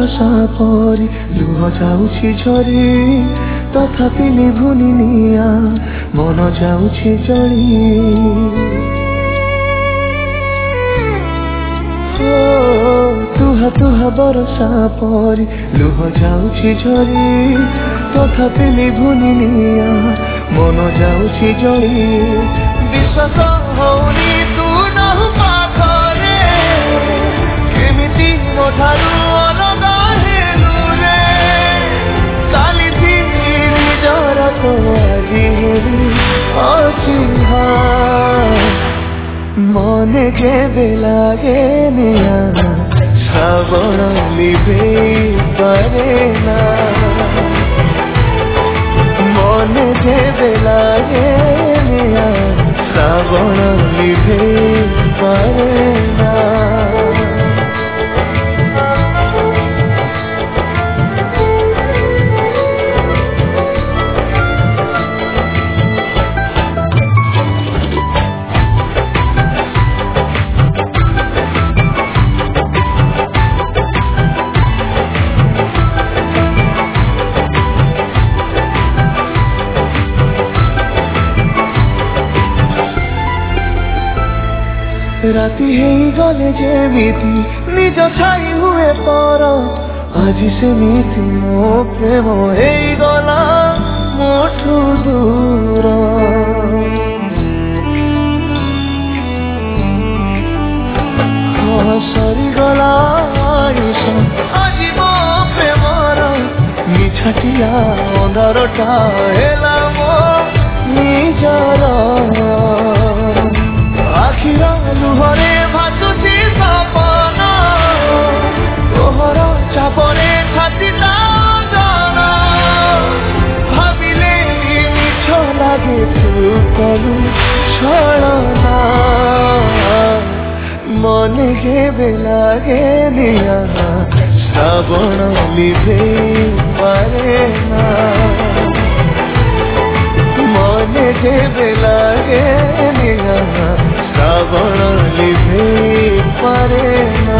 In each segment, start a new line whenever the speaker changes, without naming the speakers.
बरसा परी लुह जाउछि झरी तथापि निभुनि निया मन जाउछि जली तुहा तुहा बरसा परी लुह जाउछि झरी तथापि निभुनि निया मन जाउछि जली विश्वास होनी तू नहु पाखरे केमिति मो ठारू अलगा हेलु रे कालिथि निजर तो आजी अछि मने केबे लागे निया श्रावण लिभे पारे ना मने केबे लागे निया श्रावण लिभे पारे ना राति है गले जेमिति निज छाई हुए पर आज सेमिति मो प्रेम है गला मोठू दूर सरी गला आज मो प्रेमर निछाटिया अंधारटा हेला मो निजर आखिर लुहरे भासुची सपन तोहर चापरे छाती जान भाविले मिछ लागे तू कलु छलना मने केबे लागे निया श्रावण लिभे पारे ना मने केबे लागे निया श्रावण लिभे पारे ना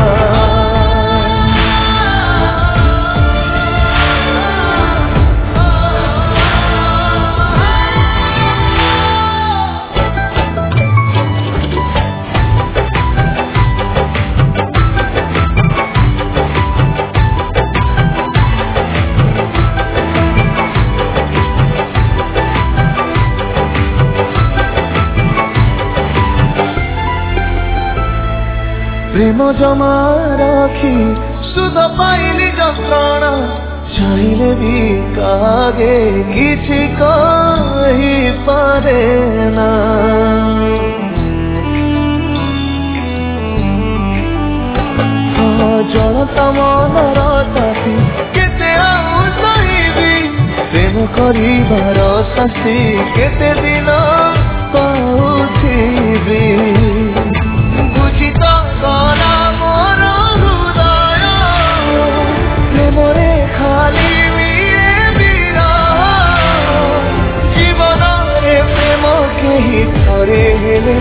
प्रेम जमा रखी सुध पाइली जंत्रणा चाहिले भी कागे किछि कहि पारे ना जलता मनर ताती केते आउ सहिबी प्रेम करिबार शास्ति केते दिन पाउथिबी बुझित करा मोर हृदय प्रेमरे खाली जीवन रे प्रेम केही थरे हेले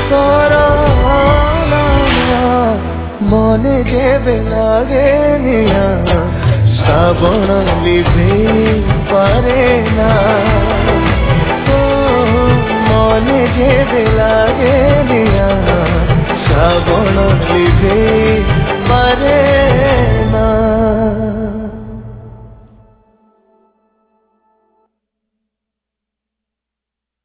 करना मने केबे लागे निया श्रावण लिभे पारे ना मने केबे लागे निया श्रावण लिभे